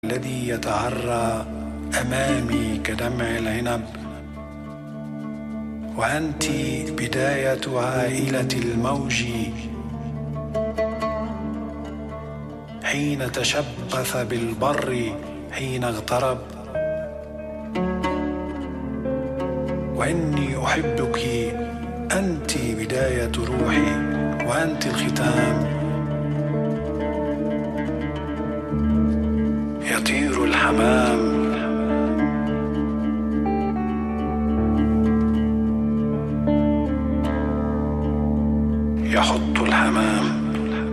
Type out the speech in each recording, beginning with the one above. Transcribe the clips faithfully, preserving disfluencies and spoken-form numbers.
الذي يتعرى أمامي كدمع العنب، وأنت بداية عائلة الموج حين تشبث بالبر حين اغترب. وإني أحبك، أنت بداية روحي وأنت الختام. يطير الحمام يحط الحمام.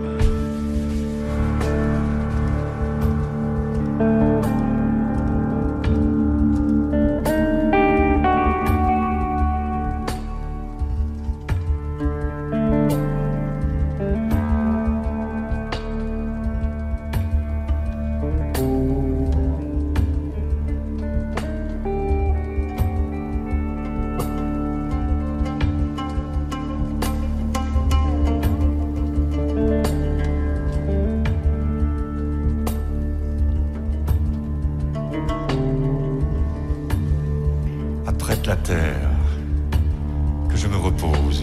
La terre, que je me repose,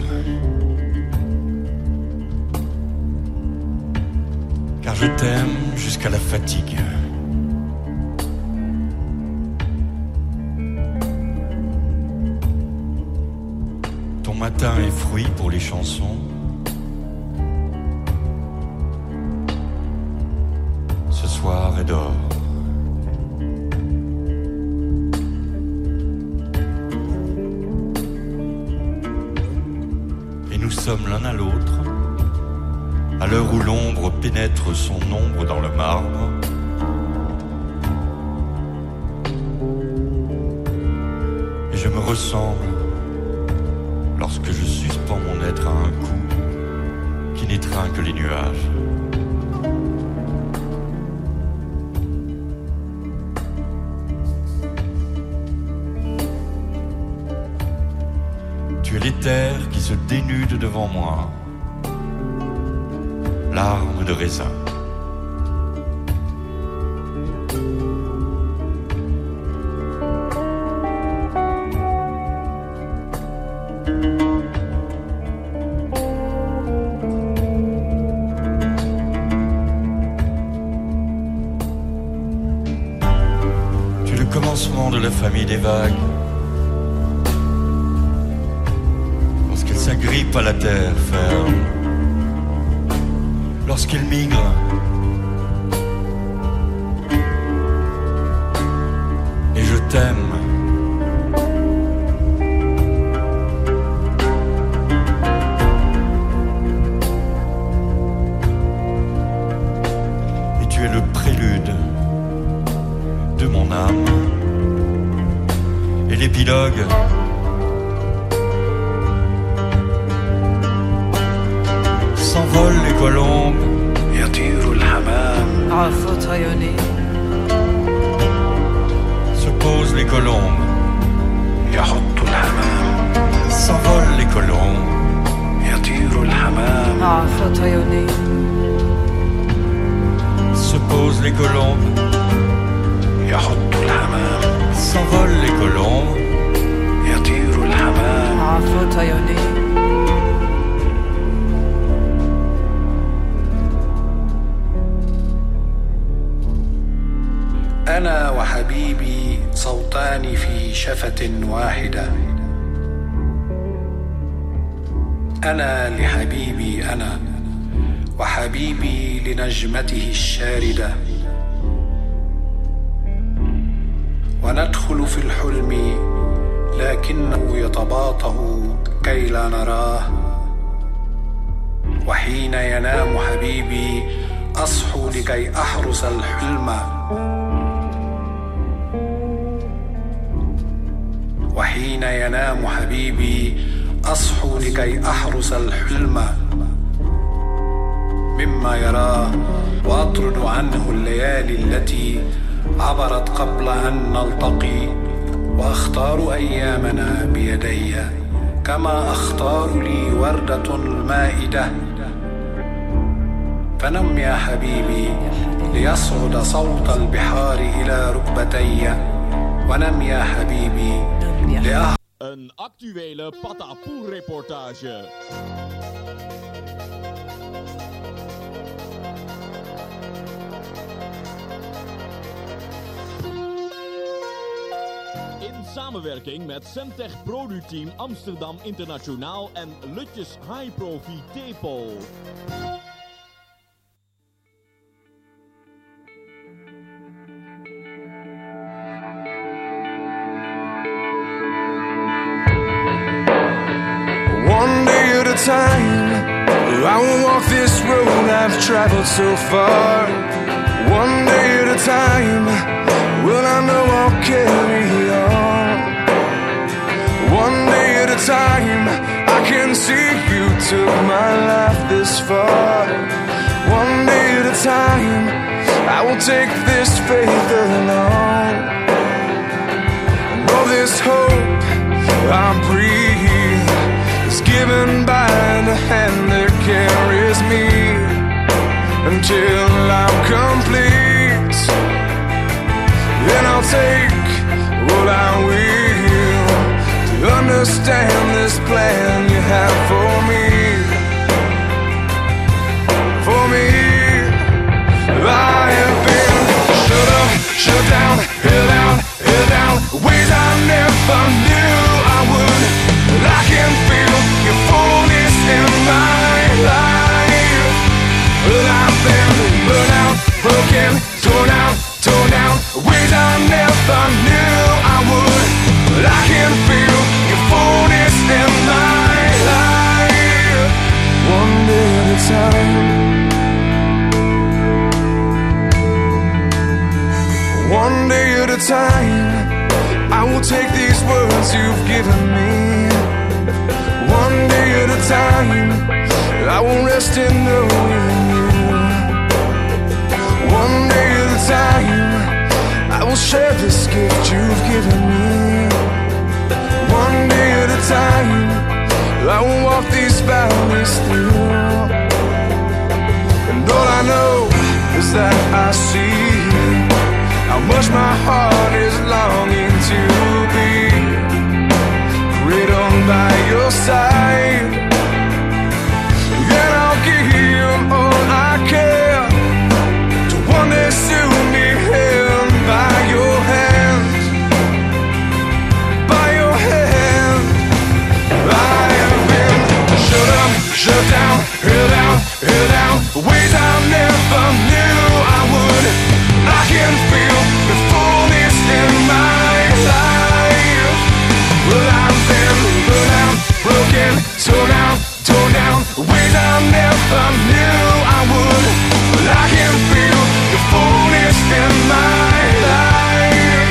car je t'aime jusqu'à la fatigue. Ton matin est fruit pour les chansons, ce soir est d'or. Nous sommes l'un à l'autre, à l'heure où l'ombre pénètre son ombre dans le marbre. Et je me ressemble lorsque je suspends mon être à un cou qui n'étreint que les nuages. Tu es l'éther qui se dénude devant moi, larmes de raisin. Tu es le commencement de la famille des vagues. S'agrippe à la terre ferme, lorsqu'il migre, et je t'aime. Et tu es le prélude de mon âme, et l'épilogue s'envolent les colombes. يطير الحمام عرفت عيوني. Se posent les colombes. يحط الحمام S'envolent les colombes. يطير الحمام عرفت عيوني. Se posent les colombes. يحط الحمام S'envolent les colombes. يطير الحمام عرفت عيوني. أنا وحبيبي صوتان في شفة واحدة. أنا لحبيبي أنا، وحبيبي لنجمته الشاردة. وندخل في الحلم لكنه يتباطأ كي لا نراه. وحين ينام حبيبي أصحو لكي أحرس الحلم. وحين ينام حبيبي أصحو لكي أحرس الحلم مما يراه، وأطرد عنه الليالي التي عبرت قبل أن نلتقي، وأختار أيامنا بيدي كما أختار لي وردة المائدة. فنم يا حبيبي ليصعد صوت البحار إلى ركبتي ونم يا حبيبي لأه... Een actuele Patapoe-reportage. In samenwerking met Semtech Produteam Amsterdam Internationaal en Lutjes High Profi Tepel. Time I will walk this road I've traveled so far. One day at a time will I know I'll carry on. One day at a time I can see you took my life this far. One day at a time I will take this faith along. And all this hope I breathe is given by the hand that carries me until I'm complete. Then I'll take what I will to understand this plan you have for me. For me, I have been shut up, shut down, held out, held out, ways I never knew I would. I can feel your fullness in my life. Well, I've been burnt out, broken, torn out, torn out, ways I never knew I would. I can feel your fullness in my life. One day at a time. One day at a time, I will take these words you've given me. One day at a time, I will rest in knowing you. One day at a time, I will share this gift you've given me. One day at a time, I will walk these valleys through. And all I know is that I see how much my heart is longing to be cradled by your side. Then I'll give all I care to one day soon be held by your hand, by your hand. I have been shut up, shut down, held out, held out, ways I never knew I would. I can feel the fullness in my life. Well, I've been burnt out, broken, torn out, torn down, ways I never knew I would. Well, I can feel the fullness in my life.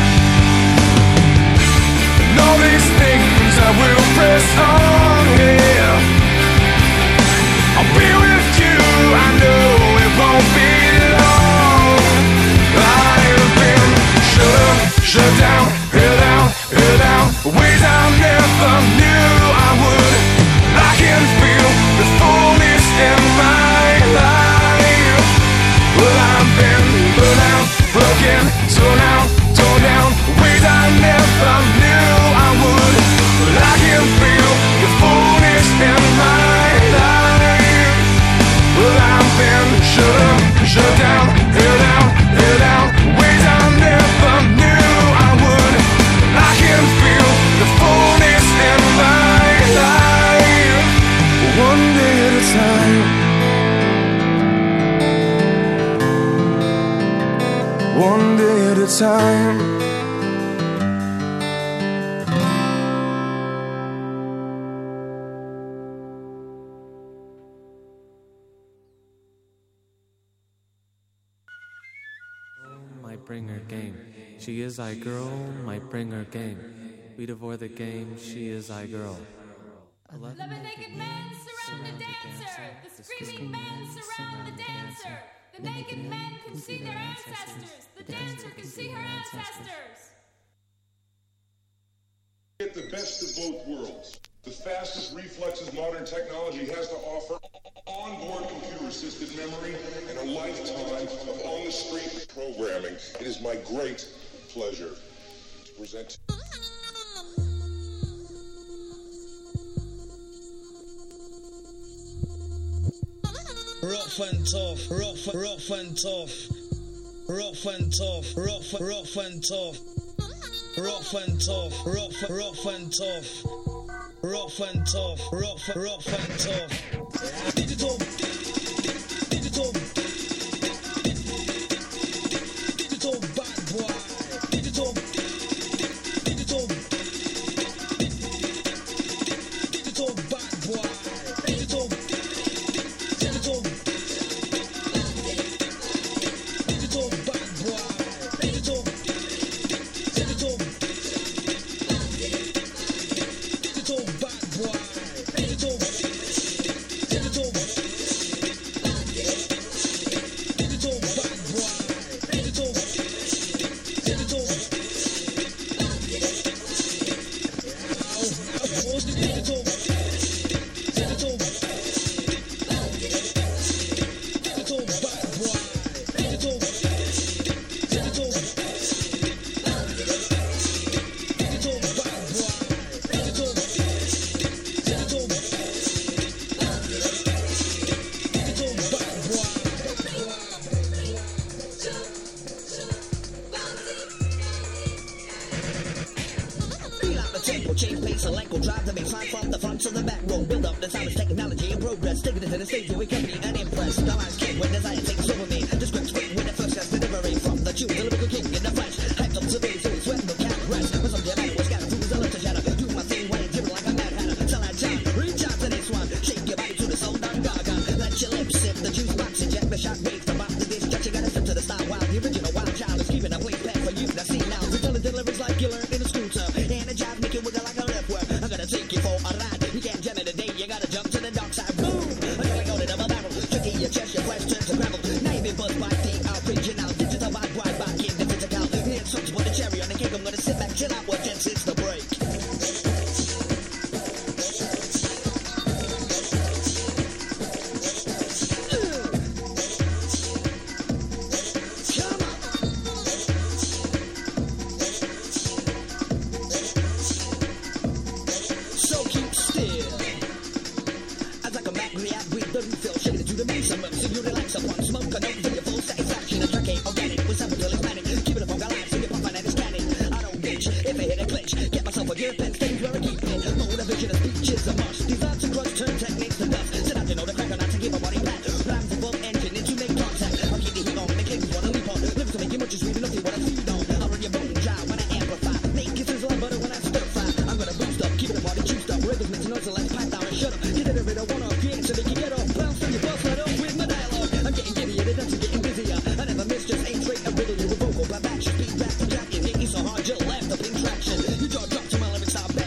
And all these things I will press on here. I'll be with you, I know it won't be long. I have been shut up, shut down, held out, held out, ways I never knew I would. I can feel the fullness in my life. Well, I've been burnt out, broken, torn out, torn down, ways I never knew I would. Well, I can feel the fullness in my life. Well, I've been shut up, shut down, held out, held out, ways I never knew I would. I can feel the fullness in my life. One day at a time. One day at a time. Might bring her game. She is I girl, might bring her game. We devour the game, she is I girl. Love a naked man surround the dancer. The screaming men surround the dancer. The naked men can see their ancestors. The dancer can see her ancestors. Get the best of both worlds. The fastest reflexes modern technology has to offer. Onboard computer persistent memory, and a lifetime of on-the-street programming. It is my great pleasure to present... Rough and tough, rough, rough and tough, rough and tough, rough, rough and tough, rough and tough, rough, rough and tough, rough and tough, rough, rough and tough. Digital, digital, digital bad boy, digital, digital, digital bad boy, digital. Change pace, select, go drive the baseline from the front to the back row. Build up the silence, technology and progress. Take it to the stage where we can be unimpressed. The lines king when desire takes over me. The script's quick with the first class delivery from the tune. The lyrical king in the flesh. Hyped up to the zoo, sweat no cat rest. When some matter was scattered through the left to shadow. Do my thing while you dribble like a mad hatter. Tell that John, reach out to this one. Shake your body to the soul, done gaga. Let your lips sip the juice box. Inject the shot waves. The box to this stretch. You gotta step to the style while the original wild child is keeping a place pet for you. Now see now, the delivers like you learned in the school term. Energize, make it with it like a left work. I'm gonna take you for a ride. You can't jam it today, you gotta jump to the dark side. Boom! I'm gonna go to double barrel. Tricky your chest, your flesh turns to gravel. Now you've been buzzed by the original. Digital vibe, wide back in the physical. Here's something with a cherry on the cake. I'm gonna sit back, chill out, watch and since the break. Stop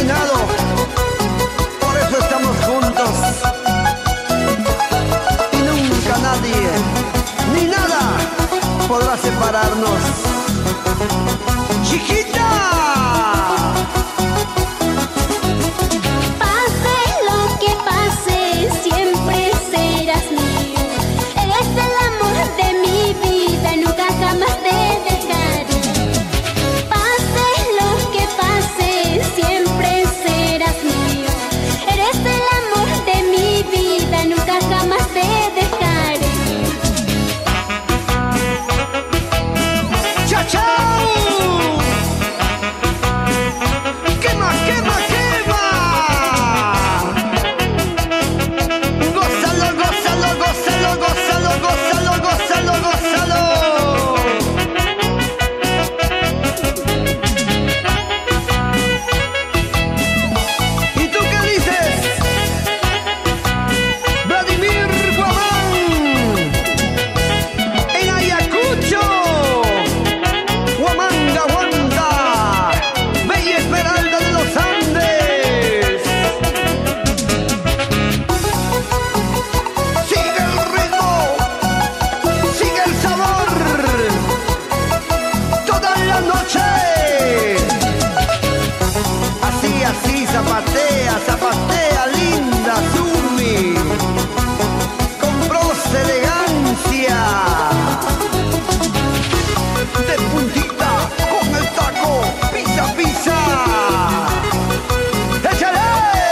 terminado. Por eso estamos juntos. Y nunca nadie, ni nada, podrá separarnos. ¡Chiquita! Pase lo que pase, siempre serás mío. Eres el amor de mi vida, nunca jamás te dejaré. Pase lo que pase, siempre serás mío. Eres el amor de mi vida, nunca jamás te dejaré. ¡Chao, chao! ¡Quema, quema, quema! ¡Gózalo, gózalo, gózalo, gózalo, gózalo, gózalo, gózalo! ¿Y tú qué dices? Vladimir Guamán en Ayacucho. Huamanga, Huanga, Bella Esmeralda de los Andes. Sigue el ritmo, sigue el sabor, toda la noche. Así, así, zapatea, zapatea, linda Sumi, con bronce elegancia. De puntita, con el taco, pisa, pisa. ¡Échale!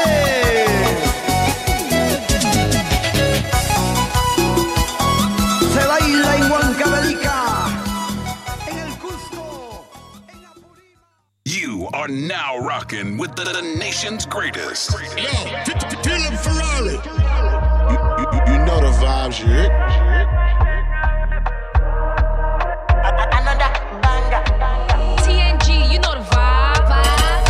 Se baila en Huancavelica, en el Cusco, en Apurímac. You are now rocking with the, the nation's greatest. Yo, Philip Ferrari. You, you, you know the vibes, you hear? T N G, you know the vibe.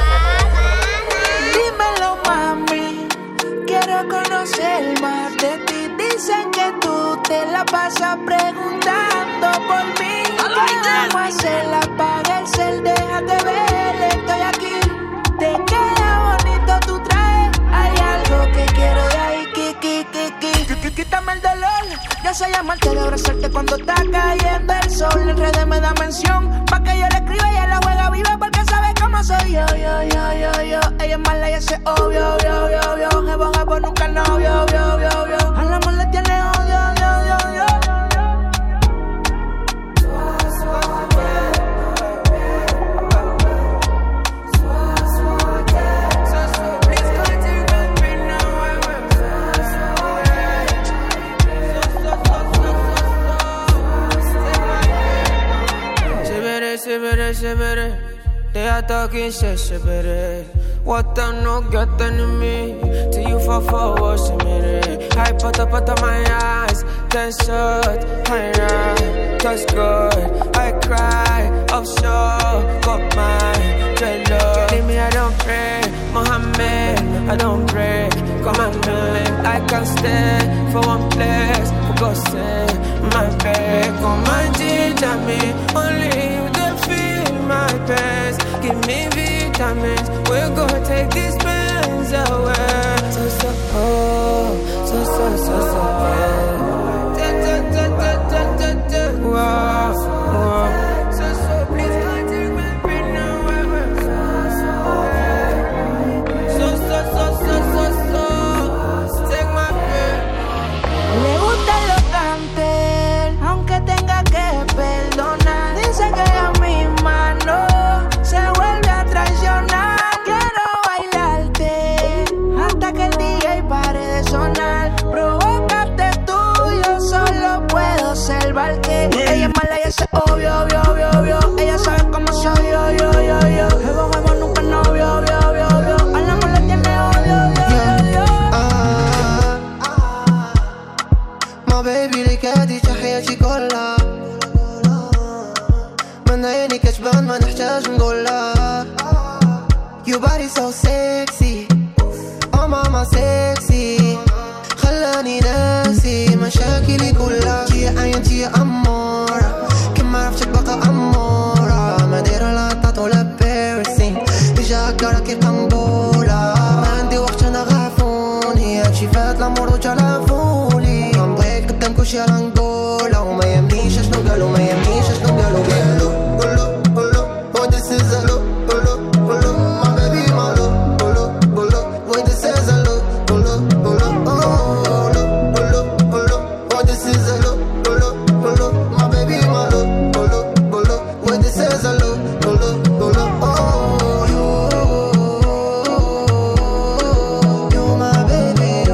Dímelo, mami, quiero conocer más de ti. Dicen que tú te la pasas preguntando por mí. ¿Qué vamos a hacer? Apaga el cel, déjate ver, estoy aquí. Te queda bonito tu traje, hay algo que quiero de ahí, ki, ki, ki, ki. Quítame el dolor, yo sé llamarte, de abrazarte cuando está cayendo el sol. En redes me da mención, pa' que yo le escriba y ella la juega viva porque sabe cómo soy yo, yo, yo, yo, yo. Ella es mala y ese obvio, obvio, obvio, obvio. Jebo, jebo, nunca novio, obvio, obvio, obvio. Al amor le tiene odio, odio, odio, odio. Severe, severe, they are talking shit, severe. What I know got in me, till you fall forward, severe. I put up out of my eyes, then shut, I ride, that's good. I cry, offshore, got my dreadlock. Leave me, I don't pray, Mohammed, I don't break. Commandment, I can't stay for one place, for God's sake, my bed, come and teach me, only you can feel my best, give me vitamins, we're gonna take these pains away, so, so, oh, so, so, so, so, bad, da, da, da, da, da, da, da, wow, wow, so, so, please can't take my pain away, so, so, so, so, so, so, take my pain. Le gusta lo canter, aunque tenga que perdonar. Dice que ella misma no se vuelve a traicionar. Quiero bailarte hasta que el D J pare de sonar. Provócate tú, yo solo puedo salvarte. Ella es mala y ese obvio, obvio, obvio, obvio. Ella sabe cómo soy yo, yo, yo, yo. Jebo, jebo, nunca novio, obvio, obvio, obvio. Al amor le tiene odio, odio, odio. ما بيبي لك هادي حياتي كلها من عيني كتبان ما نحتاج نقولها. Your body so sexy, oh mama sexy, خلاني ناسي مشاكلي كلها. يا عينتي يا أمورة، كما عرفتك بقى أمورة. ما دايرة لا طاط ولا بيرسين، إجا هكا راكي قنبورة. Russia, Angola. Oh, my amnesia, no girl, oh, my amnesia, no girl, oh, my look, oh, look, oh, look. Oh, this is a look, oh, look, oh, look. My baby, my look, oh, look, oh, look. Oh, this is a look, oh, look, oh, look. Oh, look, oh, look, oh, look. Oh, this is a look, oh, look, oh, look. My baby, my look, oh, look, oh, look. Oh, this is a look, oh, look, oh, look. Oh, you, you, my baby, you.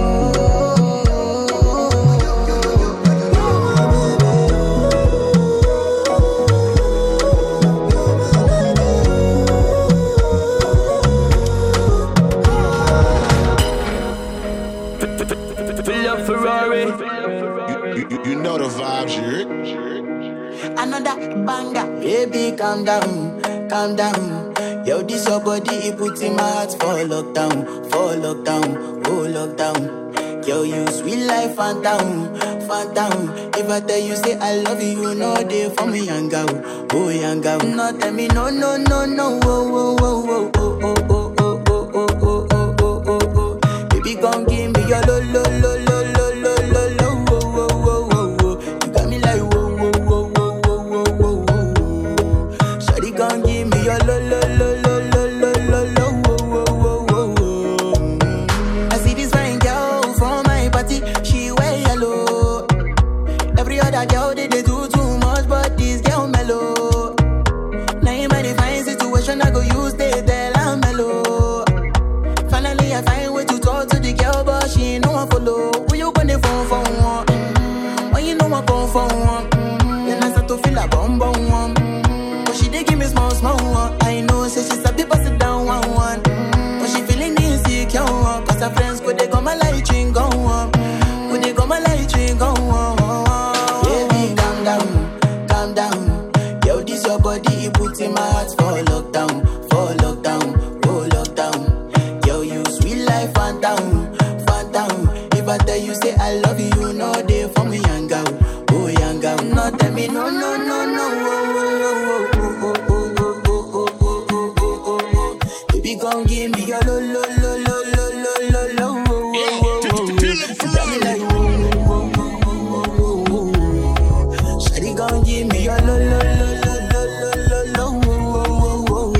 Fill up Ferrari. You, you, you know the vibes, you heard? Another banger. Baby, calm down, calm down. Yo, this your body, it puts in my heart for lockdown, for lockdown, oh lockdown. Yo, you sweet life, phantom, phantom. If I tell you, say I love you, you know they for me, young girl, oh young girl. No, tell me, no, no, no, no, oh, oh, oh, oh, oh, oh, oh, oh, oh, oh, oh, oh, oh, oh, oh. Baby, come give me your lo, lo, lo, lo, lo, lo, lo, lo, oh, oh, oh, oh, oh. You got me like, whoa, whoa, whoa, whoa, whoa, whoa, whoa, whoa. Shawty, come give me your lo, lo, lo, lo, lo, lo, lo, lo, oh, oh, oh, oh, oh. I see this fine girl from my party, she wear yellow. Every other girl, they, they do too much, but this girl mellow. Now in my fine situation, I go use they tell I'm mellow. Finally, I find way to talk to the girl, but she ain't no one follow. Who you gonna phone for one? Mm-hmm. When you know I come for one, mm-hmm. Then I start to feel a bum bum one. Mm-hmm. But she dey give me small small one. I know, say she's a bit pass it down one one. Mm-hmm. But she feeling insecure one. Cause her friends go they go my light ring go on. Go they go my light ring go on. Baby, calm down, calm down. Yo, this your body, it puts in my heart for lockdown, for lockdown, oh lockdown. Yo, you sweet life, phantom, phantom. If I tell you, say I love you, you know they for me, young girl, oh young girl. No, tell me, no, no, no, no, oh, oh, oh, oh, oh, oh, oh, oh, oh, oh, oh, oh, oh. Baby, come give me your lo, lo, lo, lo, lo, lo, lo, lo, oh, oh, oh, oh. You got me like, oh, oh, oh, oh, oh, oh, oh. Shawty, come give me your lo, lo, lo, lo, lo, lo, lo, lo, oh, oh, oh, oh.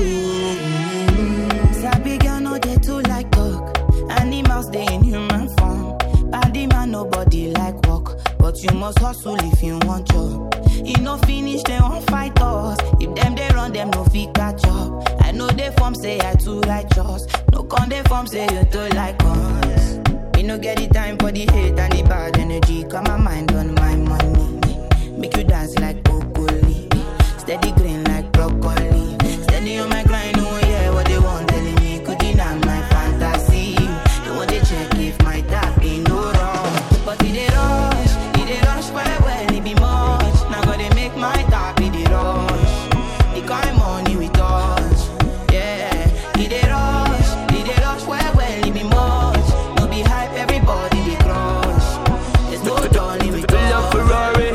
Sabi girl, no, they too like talk. Animals, they in human form. Body man, nobody like walk. But you must hustle if you want job. You no finish, they won't fight us. If them they run, them no fit catch up. I know they form say I too righteous. No con they form say you too like us. We no get the time for the hate and the bad energy. Got my mind on my money. Make you dance like broccoli. Steady green like broccoli. Steady on my grind, oh yeah, what they want telling me. Could deny my fantasy. They want to check if my tap ain't no wrong. But it they rush, it they rush well, well, it be much. Now gotta make my tap, it they rush. The kind money we touch, yeah. It they rush, it they rush well, well, it be much. No be hype, everybody they crush. There's no darling we touch. Fill up Ferrari.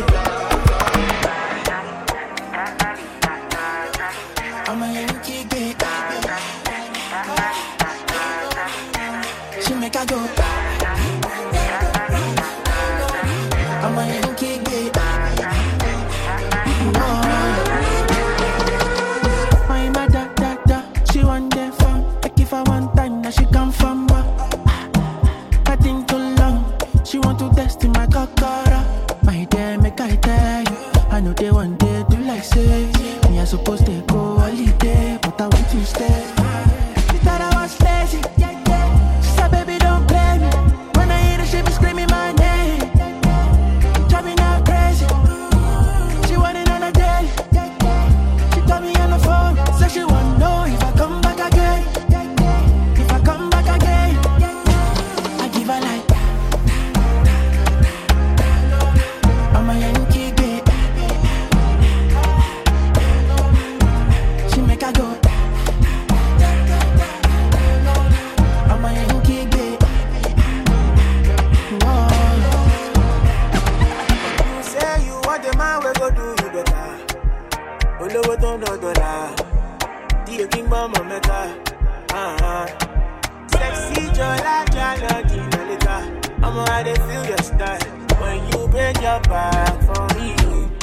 I'm a Yankee bitch. She make I go. I'm a Yankee bitch. I'm a da da da. She want that fun. Like if I want time, now she come from back. I think too long. She want to test in my cockara. My dear, make I tell you. I know they want to do like say. Me I supposed to go holiday, but I want to stay. She thought I was lazy. She said, baby, don't play me. When I hear the shit, be screaming my name. Drive me now crazy. She want it on a daily. She call me on the phone. Say she want to know if I come back again. If I come back again, I give her like. I'm a Yankee bitch. She make I go. I'm a Yankee bitch. Whoa. You say you want the man, we go do you better. Olowo ton do dollar. The king mama meta. Ah, sexy jola jala dinalita. I'ma how they feel your style when you bend your back for me.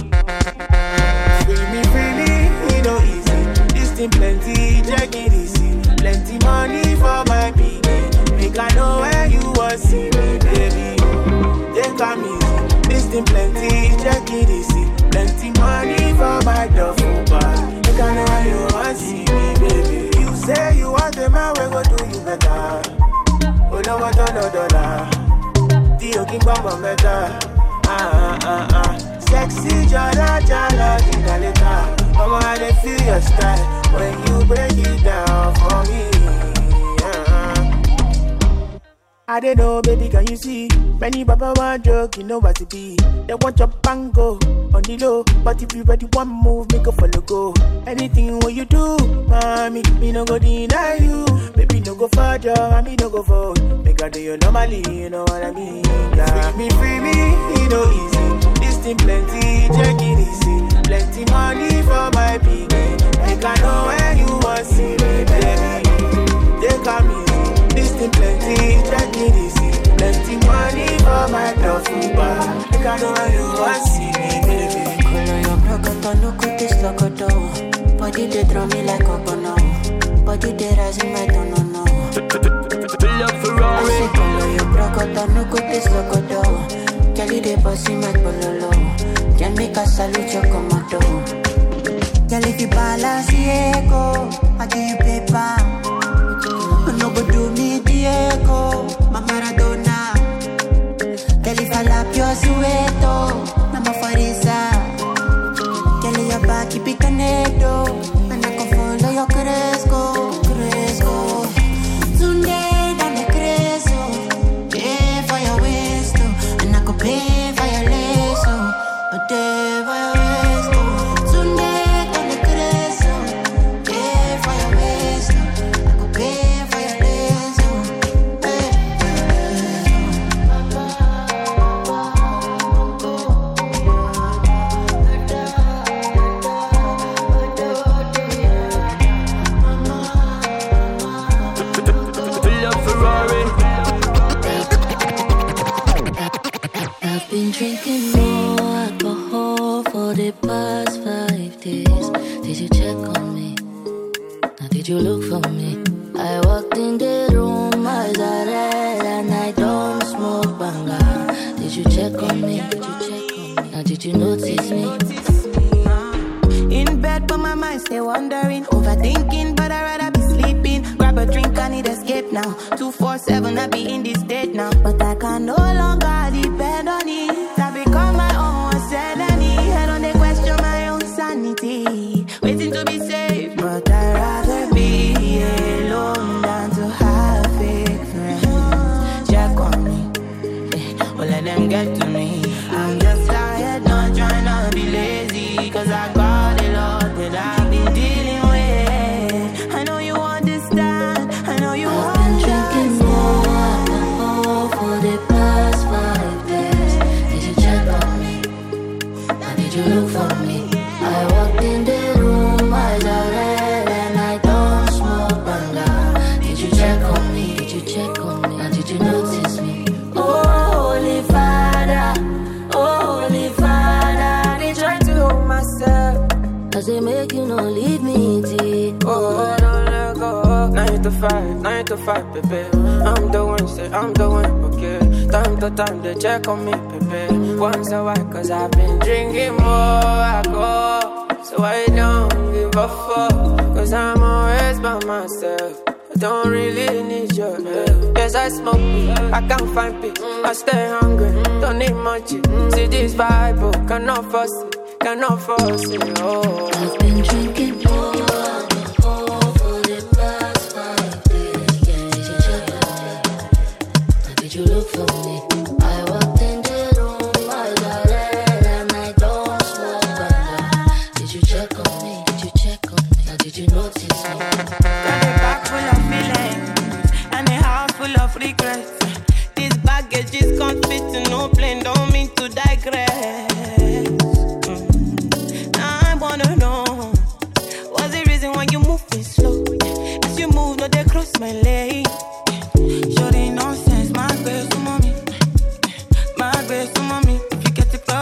Free me, free me, it no easy. This thing plenty, check it easy. Plenty money for my piggy. Make I know where you want see me, baby. Take am easy. This thing plenty, check it easy. Plenty money for my duffel bag. Make I know where you want see me, baby. You say you want the man, we go do you better. Oh no, what no dollar. Dio King Bamba better. Ah ah ah. Sexy jala jala dinaleta. Mama, I dey feel your style when you break it down for me. I don't know, baby, can you see? Many baba want joke, you know what it be. They want your bango on the low, but if you ready one move, make a follow go. Anything what you do, mommy, me no go deny you. Baby, no go for job, me no go for. Make I do you normally, you know what I mean? Yeah. Free me, free me, it no easy. This thing plenty, check it easy. Plenty money for my piggy. Make I know where you want see me, baby. They call me. This thing plenty, check it easy. Plenty money for my duffel bag. Make I know where you want see me, baby. Color your broken, no cut this like a dough. Body they draw me like a bono. Body they rising, I don't know. Pull up Ferrari. I say color your broken, no cut this like a dough. Kelly they bossy my pololo. Can make a salute your commando. Girl if you balance the echo, I give you paper. No go do me Diego, my Maradona. Girl if I lap your sueto, I'm a farisa. Girl your back keep it canedo, and I can follow your cresco, cresco. Tunde dame creso, pay for your waist, and I can pay for your lace, a day for your waist. Tunde dame creso, pay for your waist, I can pay. Been drinking more alcohol for the past five days. Did you check on me? Now did you look for me? I walked in the room, eyes are red, and I don't smoke banga. Did you check on me? Did you check on me? Now did you notice me? In bed, but my mind stay wandering, overthinking, but I'd rather be sleeping. Grab a drink, I need escape now. two four seven, I be in this state now. But I can no longer depend on it. I become my own sanity. I don't question my own sanity. Waiting to be safe, but I'd rather be alone than to have fake friends. Check on me, eh, well let them get to me. I'm just tired, not trying to be lazy, cause I got a lot that I've been dealing with. I know you understand, I know you I've been drinking more alcohol for the past five days. Did you check on me? Now did you look for me? I walked in the room, eyes are red, and I don't smoke banga. Did you check on me? Did you check on me? Now did you notice me? Oh, Holy Father, oh, Holy Father, they try to hold myself as they make you not leave me deep. Oh, don't let go. Nine to five, nine to five, baby. I'm the one, say I'm the one, okay. Time to time, they check on me, baby. Once a while, cause I've been drinking more alcohol. So I don't give a fuck, cause I'm always by myself. I don't really need your help. Yes, I smoke weed, I can't find peace. I stay hungry, don't need much. See this vibe, oh, cannot force it, cannot force it, oh. I've been drinking more alcohol for the past five days. Yeah, did you check on me? Now did you look for me? I walked in the room, eyes are red, and I don't smoke banga. Did you check on me? Did you check on me? Now did you notice me? Got a bag full of feelings and a house full of regrets. This baggage is can't fit in no plane, don't mean to digress. Mm. Now I wanna know, what's the reason why you move me slow? As you move, no they cross my lane. Sure ain't nonsense, my best to mommy, my best to mommy. If you get the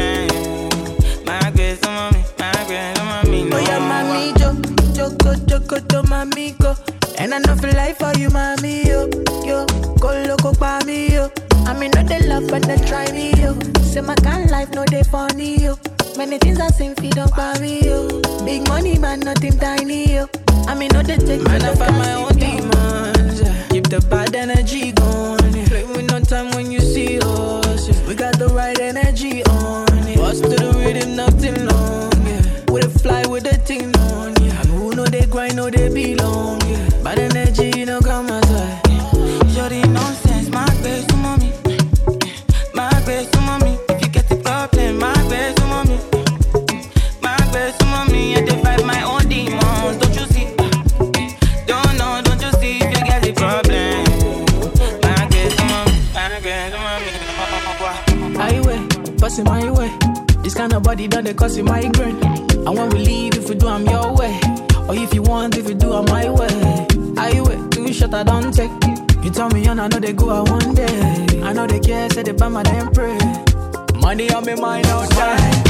problem. My grace, some of me, my grace, some of me. Oh yeah, mami, jo, joko, joko, to mami, go. And I know feel life for you, mami, yo, yo. Go loco, pa me, yo. I mean, not they love, but they try me, yo. Say my kind life, no they funny, yo. Many things I seen, feed up by me, yo. Big money, man, nothing tiny, yo. I mean, no they take man, I find my own demons, yeah. Keep the bad energy going, yeah. Play with no time when you see us, yeah. We got the right energy on, yeah. Bust to the rhythm, nothing long, yeah. With a fly with the thing on, yeah. And who know they grind, know they belong, yeah. Bad energy, you know, come aside. You're the nonsense, my grace, to mommy. My grace, to mommy. If you get the problem, my grace, to mommy. My grace, to mommy. I fight my own demons, don't you see? Don't know, don't you see? If you get the problem, my grace, to mommy. My grace, to mommy. Highway, passing my way. This kind of body done they cause you migraine. And when we leave, if we do, I'm your way. Or if you want, if you do, I'm my way. Highway, two shot I don't take. You tell me and I know they go out one day. I know they care, say they buy my damn pray. Money on me mind outside.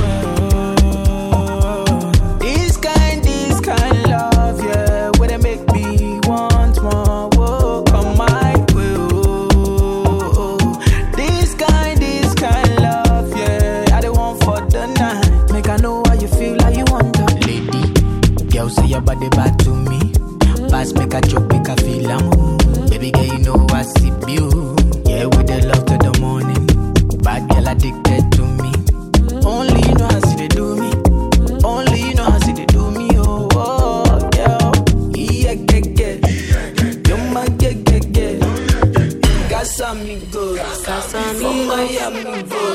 This kind, this kind love, yeah. Where they make me want more. Whoa, come my way. Oh. This kind, this kind love, yeah. I don't want for the night. Make I know how you feel, how you want to. Lady, girl say your body bad to me. Pass make a joke, make a feel I'm. Baby girl, you know I see you. Yeah, with the love to the morning. Bad girl addicted to me. Only you know how see they do me. Only you know how see they do me. Oh, oh yeah. Yeah, get, get. You're my get, get, get. Casamigos. Casamigos. Miami Vogue.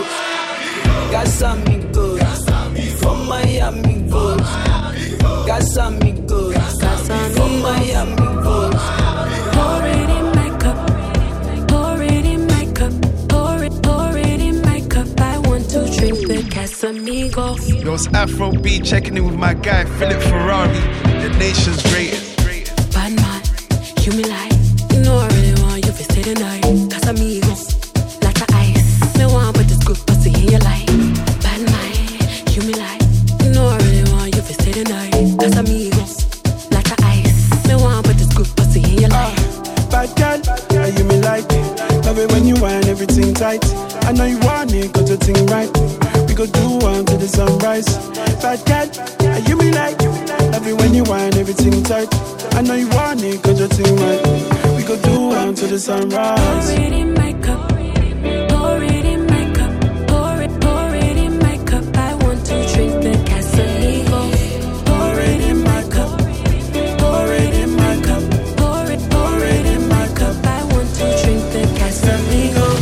Casamigos. From Miami Vogue. Casamigos. From Miami Vogue. Pour it in my cup, pour it in my cup, pour it, pour it in my cup. I want to drink the Casamigos. Yo, it's Afrobeat checking in with my guy Philip Ferrari, the nation's greatest. Bad man, you me like, you know I really want you to stay the night. Casamigos, like the ice. Me want but it's good pussy in your life. Bad man, you me like, you know I really want you to stay the night. Casamigos, like the ice. Me want but it's good pussy in your life. Bad girl, yeah, you me like it. Love it when you whine everything tight. I know you want it, got your thing right. We go do one to the sunrise. Bad girl, yeah, you me like it. Love it when you whine everything tight. I know you want it, got your thing right. We go do one to the sunrise. Pour it in my cup, pour it in my cup, pour it, pour it in my cup. I want to drink the Casamigos. Pour it in my cup, pour it in my cup. I want to drink the Casamigos.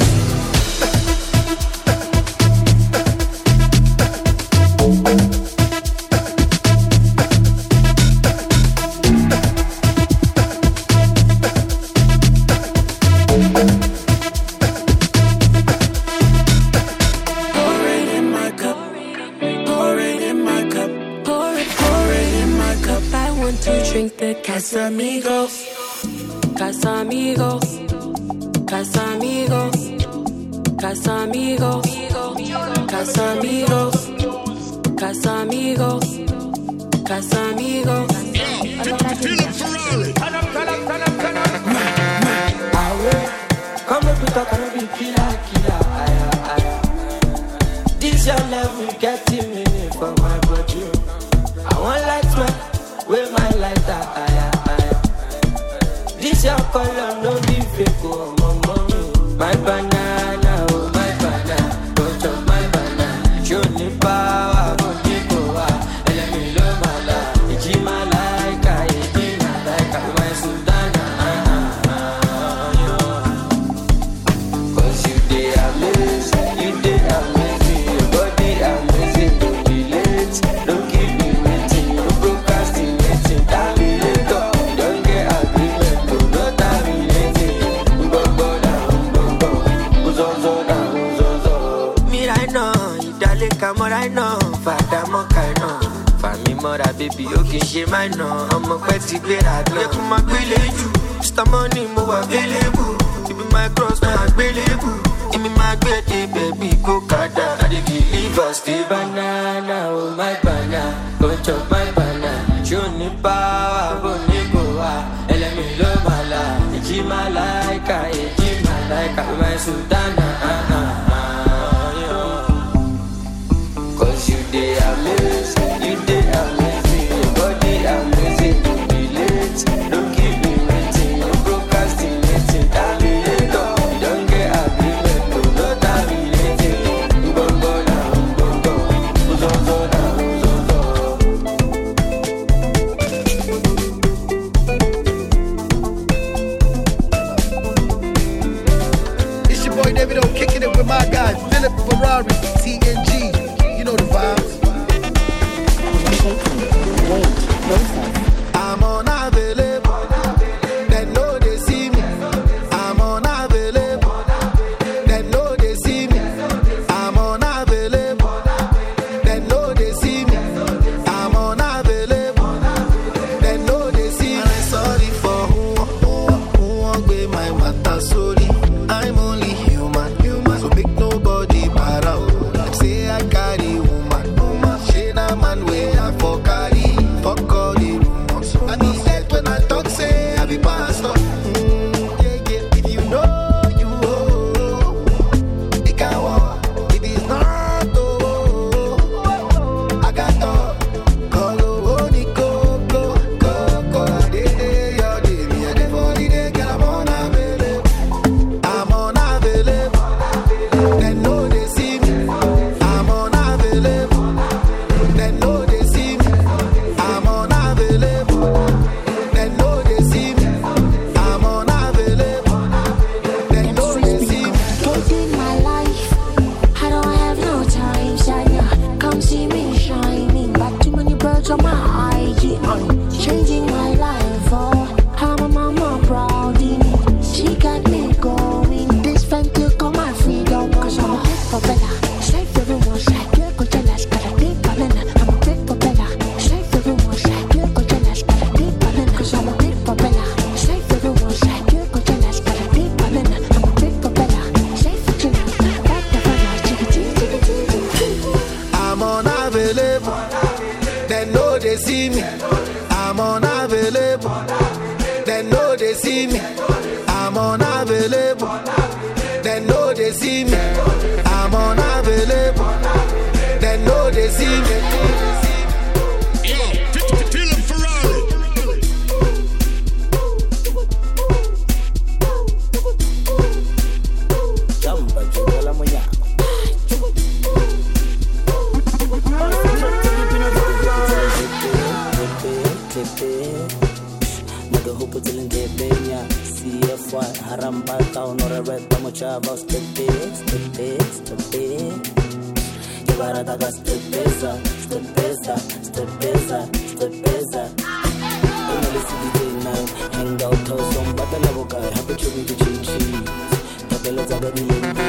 Pour it in my cup, pour it in my cup, Pour it, pour it in my cup. I want to drink the Casamigos. Casamigos, Casamigos, Casamigos, Casamigos, Casamigos, Casamigos. Philip Ferrari. Come up with a kind of killer, killer, aya, aya. This your level getting me for my body. I want light man, with my lighter, aya, aya. This your color, no be fake, oh, mama. My banana, oh, my banana. Don't chop my banana. Show me power, go deep, oh, and let me love my life. It's in my like, I it's my like, I my Sudana, ah, ah, yeah. Cause you dey amazing, you dey amazing. Your body amazing, don't be late. Don't keep me waiting, no procrastinating. Tell me later, don't get agreement, no, no terminating. Go down, go go, uzozo down, uzozo. Me right now, idale kamo right now, fada mo kai now. Fami mora baby, o kin ṣe my now. Ọmọ pẹ́ ti gbéra gan. Yẹ kó máa gbélé jù, Mister Money mo wà available. Ibi my cross, my available. me my baby, baby, cocada. I dey give us the banana, oh my banana, go chop my banana. Show me power, go nigga, ele me lo mala. Eji malaika, eji malaika, my sultana. Ah, ah, ah, yeah. Cause you dey amazing, you dey amazing, your body amazing. Don't be late, don't keep me waiting, no procrastinating. Terminator, you don't get agreement, no, no terminating. Mbongo na mbongo, uzozo na uzozo. It's your boy David O, kicking it with my guy Philip Ferrari, T N G. You know the vibes. I'm unavailable. They know they see me. I'm unavailable. They know they see me. I'm unavailable. They know they see me. I'm unavailable. They know they see me. I'm sorry for who who who won't be my matter. Sorry, I'm only human. Human. So make nobody para. Like say I carry woman. Woman. She na man way I for carry. Fuck all the rumors. I need that when I talk, say I be pastor. Mm, yeah, yeah. If you know, you know. It can walk. If it's not, oh, I got to call oh, Nico, go, go, go. I did it, your day, me, I did for the day, girl, I'm unavailable. I'm unavailable. They know they see me. I'm unavailable. They know they see me. I'm unavailable. They know they see me. I'm unavailable. They know they see me. In my life, I don't have no time, Shania. Come see me shining, but too many birds on my eye. I'm changing my life, oh. I'm a mama proud in it. She got me going. This fan took all my freedom, cause I'm a big propeller. Safe everyone, like you're good, jealous, got a big banana. I'm a big propeller. Safe everyone, like you're good, jealous, got a big banana. Cause I'm a big propeller. Safe everyone, like you're good, jealous, got a big banana. I'm a big propeller. Safe for jealous, back the fire, chicka chicka chicka. I'm unavailable. They know they see me. I'm unavailable. They know they see me. I'm unavailable. They know they see me. I'm unavailable. They know they see me. Philip Ferrari. Haramba town or a red Pamochava, step it, step it, step it. Yabarada, step pesa, step pesa, step pesa, step pesa. In the city now, hang out toes on Batalaboka, happy to meet the chin cheese. Tabelas are the D N D.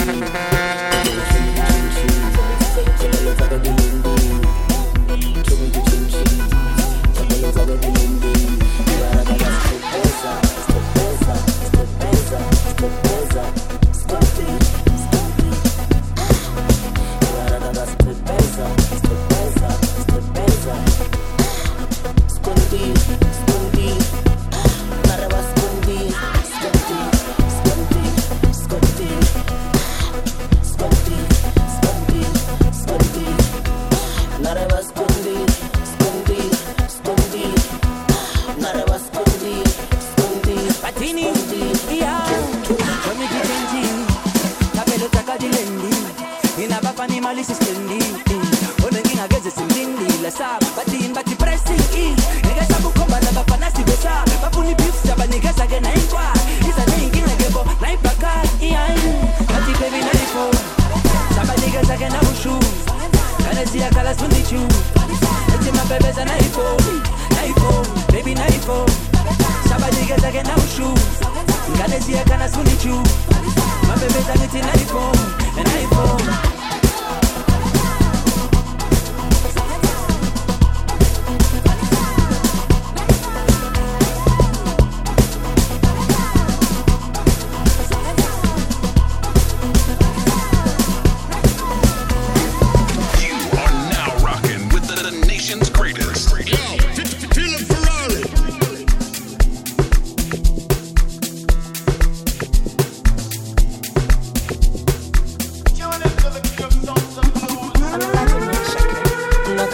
Tabelas are the D N D. To meet the chin cheese. Tabelas are the D N D. Yabarada, step pesa, step pesa, step pesa, step pesa, step it, step it. Yabarada, step pesa, step pesa, step pesa. Squinty, squinty. Naraba squinty, squinty, squinty, squinty. Squinty, squinty, squinty. Naraba squinty, squinty, squinty. Naraba squinty, squinty. Patini, yeah. When we get in tea, Capello Takadilendi, in a Bafani Malisi Stendi, Olengin against the Sindindi, La Sab, Batin, Bati pressing in, Negasabu Komba, the Bafanasi Besa, Bapuni Beef, Sabanigas again, Naikwa, is a name in a gebo, Naipaka, Ian, Bati baby Naifo, Sabanigas again, Abushu, Kanasia Kalasundi, let's my babies and Naifo, Naifo, baby Naifo, Sabanigas again, Abushu, Kanasia Kalasundi, my babies are getting Naifo, and Naifo.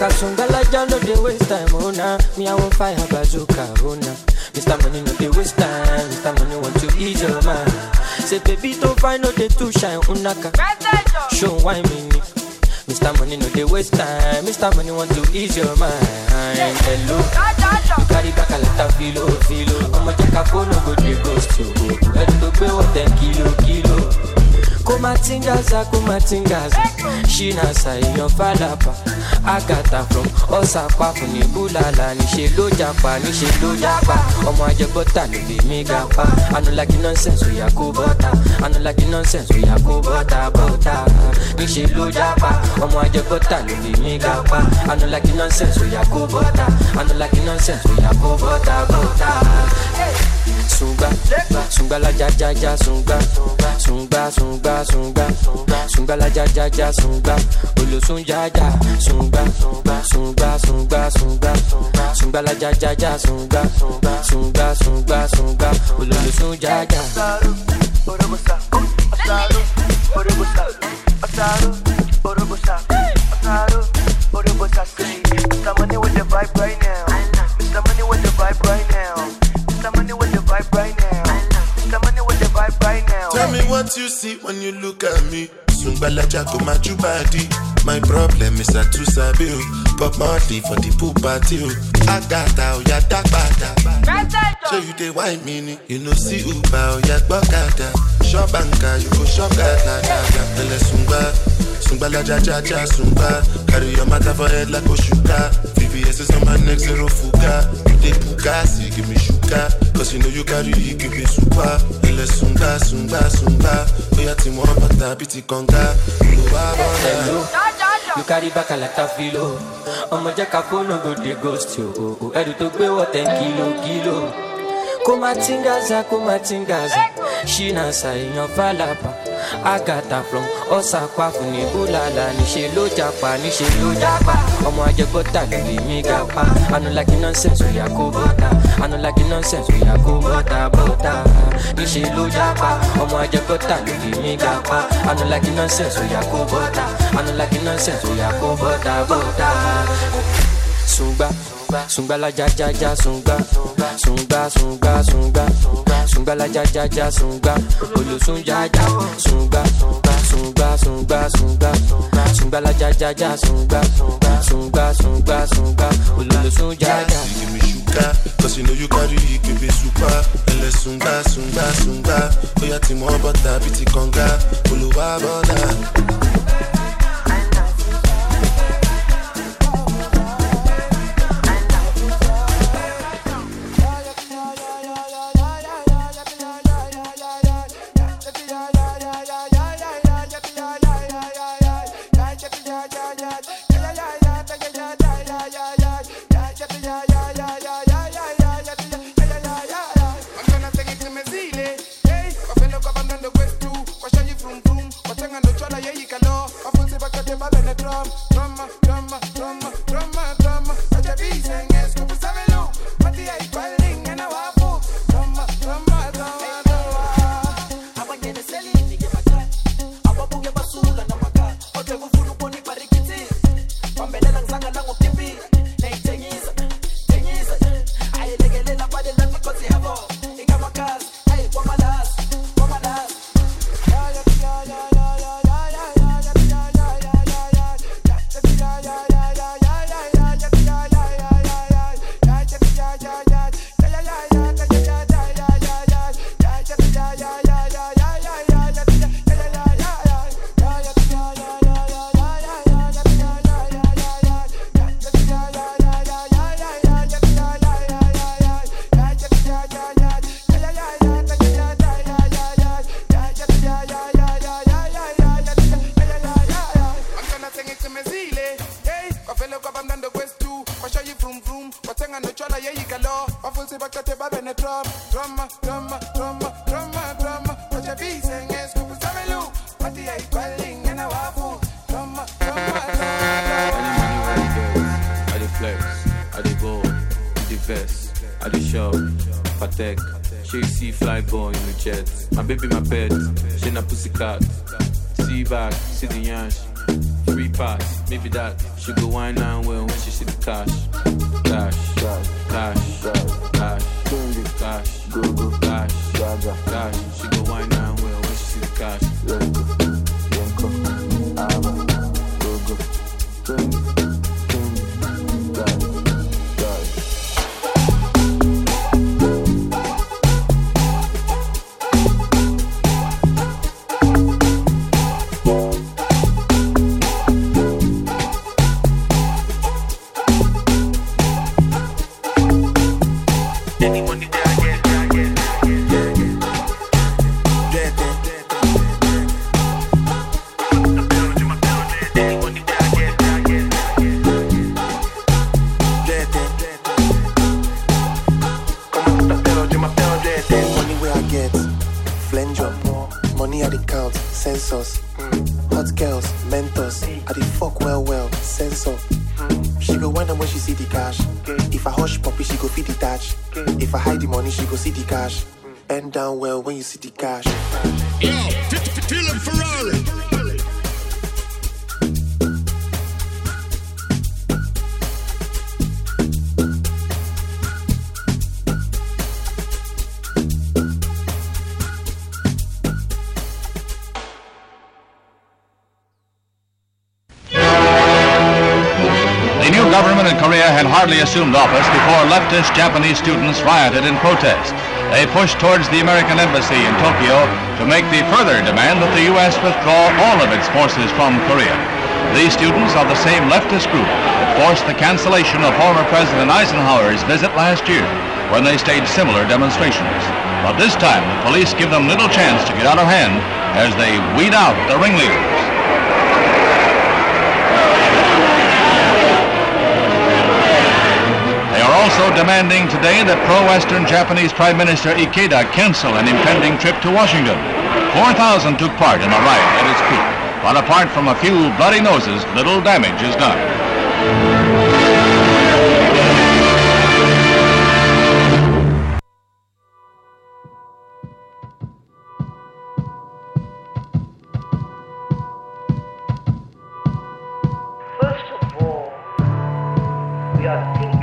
Unaka sungala jam no dey waste time, oh nah. Me I want fire bazooka, oh nah. Mister Money no dey waste time, Mister Money want to ease your mind. Say baby don't find no dey too shine, unaka. Show why me. Mister Money no dey waste time, Mister Money want to ease your mind. Hello, you carry back a lot of filo, filo. I'ma take a phone no go dey ghost you. Ready to pay what ten kilo, kilo. Kumatingaza, kumatingaza. Shinasa in your falapa. Agata from Osaka from Ibulala. Nishe lo japa, nishe lo japa. Omo ajebota no be me gapa. I no like nonsense we yakubota. I no like nonsense we yakubota, bota. Nishe lo japa. Omo ajebota no be me gapa. I no like nonsense we yakubota. I no like nonsense we yakubota, bota. Sunga, sunga la ja ja ja sunga, sunga sunga sunga, sunga la ja ja ja sunga, olo sunja ja sunga, sunga sunga sunga, sunga la ja ja ja sunga, sunga sunga sunga, olo sunja ja. Orobosa, asaro, orobosa, asaro, orobosa, asaro, orobosa. Mister Money with the vibe right now. Mister Money with the vibe right now. Mister Money with the vibe right now. Mister Money with the vibe right now. Tell me what you see when you look at me. Sungbala Jaco Machubadi. My problem is I too sabi o. Pop Marley for the pool party o. Agata o ya dagbada. So you dey wine me, you know see Uber o ya gbokada. Shop banka, you go shop gada gada. Ele sungba, sungbala ja ja ja sungba. Carry your matter for head like Oshuka. V V S is on my neck, zero fuga. You dey bugasi, give me sugar. Cause you know you carry, you give me super. Ele sungba, sungba, sungba. Oya ti mo pata biti konga. Hello, you carry back a lot of filo. I'ma jack a phone no go dey ghost you. Ready to pay what ten kilo, kilo. Kumatingaza, kumatingaza. Shinasa in your falapa. Agata from Osaka from Ibulala. Nishe lo japa, nishe lo japa. Omo ajebota no be me gapa. I no like nonsense we yakubota. I no like nonsense we yakubota, bota. Nishe lo japa. Omo ajebota no be me gapa. I no like nonsense we yakubota. I no like nonsense we yakubota, bota. Sunga, sunga la ja ja ja sunga, sunga sunga sunga, sunga la ja ja ja sunga, olu sunja ja sunga, sunga sunga sunga, sunga la ja ja ja sunga, sunga sunga sunga, olu sunja ja. Give me sugar, cause you know you carry, you give me super. Ele sunga sunga sunga, oya ti mo bota biti konga, oluwa boda. My baby, my pet, she na pussycat. See back, see the yansh. Free pass, maybe that. She go wine and well when she see the cash. Cash, cash, cash, cash, cash, go go, cash, cash. She go wine and well when she see the cash. Yenko, Ava, go go, King, King, cash, cash. Bend down well when you see the cash. Yo, feel a Ferrari. The new government in Korea had hardly assumed office before leftist Japanese students rioted in protest. They pushed towards the American embassy in Tokyo to make the further demand that the U S withdraw all of its forces from Korea. These students are the same leftist group that forced the cancellation of former President Eisenhower's visit last year when they staged similar demonstrations. But this time, the police give them little chance to get out of hand as they weed out the ringleaders. Also demanding today that pro-Western Japanese Prime Minister Ikeda cancel an impending trip to Washington. four thousand took part in the riot at its peak, but apart from a few bloody noses, little damage is done. First of all, we are thinking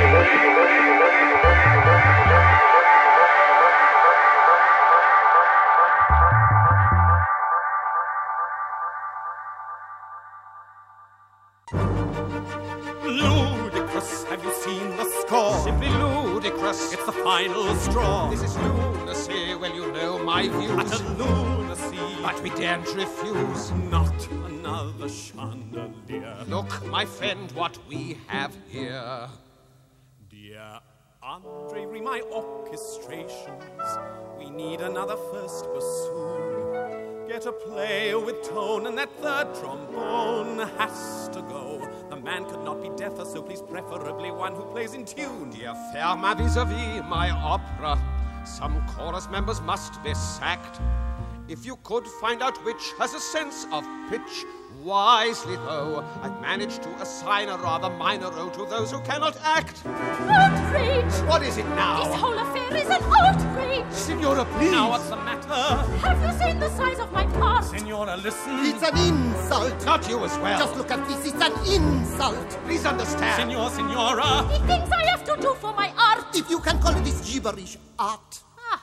Ludicrous, have you seen the score? Simply ludicrous, it's the final straw. This is lunacy, well you know my views. Utter lunacy, but we daren't refuse. Not another chandelier. Look, my friend, what we have here. Dear Andre, read my orchestrations. We need another first bassoon. Get a play with tone, and that third trombone has to go. The man could not be deafer, so please preferably one who plays in tune. Dear fair ma vis-a-vis, my opera, some chorus members must be sacked. If you could find out which has a sense of pitch, wisely though, I've managed to assign a rather minor role to those who cannot act. Outrage! What is it now? This whole affair is an outrage! Signora, please! Now what's the matter? Have you seen the size of my part? Signora, listen! It's an insult! Not you as well! Just look at this, it's an insult! Please understand! Signor, Signora! He thinks I have to do for my art! If you can call this gibberish art.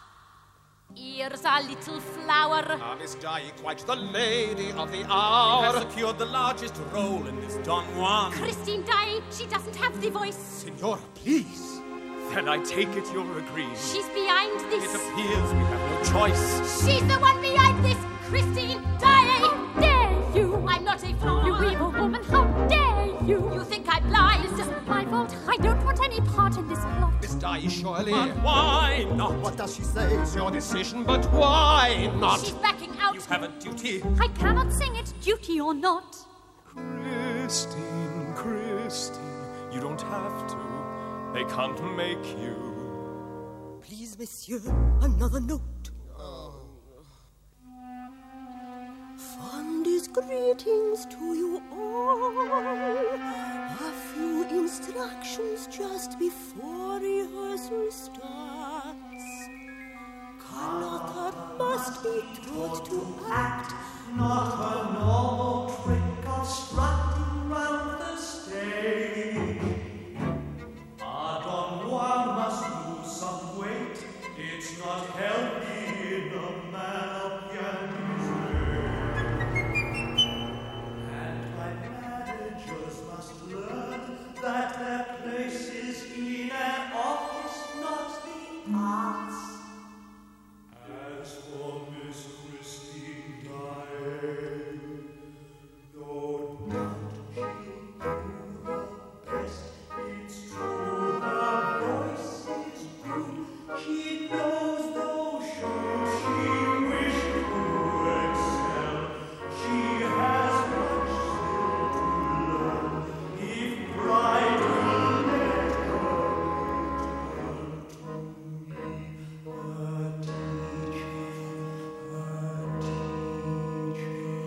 Here's a little flower. Ah, Miss Dye, quite the lady of the hour. You have secured the largest role in this Don Juan. Christine Dye, she doesn't have the voice. Signora, please. Then I take it you're agreeing. She's behind this. It appears we have no choice. She's the one behind this, Christine Dye. How dare you? I'm not a fool. You evil woman, how dare you? You think I'm blind? This isn't my fault. I don't want any part in this plot. Miss Dye, surely. But why not? What does she say? It's your decision, but why not? She's backing out. You have a duty. I cannot sing it, duty or not. Christine, Christine, you don't have to. They can't make you. Please, monsieur, another note. Fondest greetings to you all. A few instructions just before rehearsal starts. Carlotta must be taught to act, not a normal trick of strutting round the stage. A Don Juan must lose some weight. It's not healthy in a man of Pianis's age. And my managers must learn that their place is in an office, not the arts. As for Miss Christine Dye, though not she do her best, it's true her voice is good. She knows though should she wish to excel, she has much still to learn. If pride will let her turn to me, her teacher, her teacher,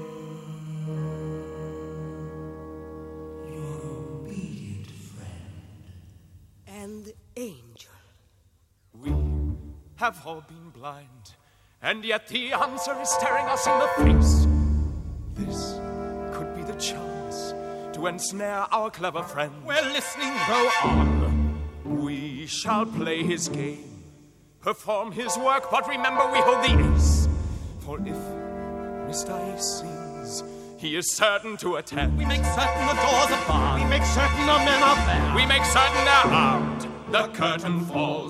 your obedient friend and angel. We have all been blind, and yet the answer is staring us in the face. This could be the chance to ensnare our clever friend. Well, listening, go on. We shall play his game, perform his work, but remember we hold the ace. For if Mister Ace sings, he is certain to attend. We make certain the doors are barred. We make certain the men are there. We make certain they're armed. The curtain falls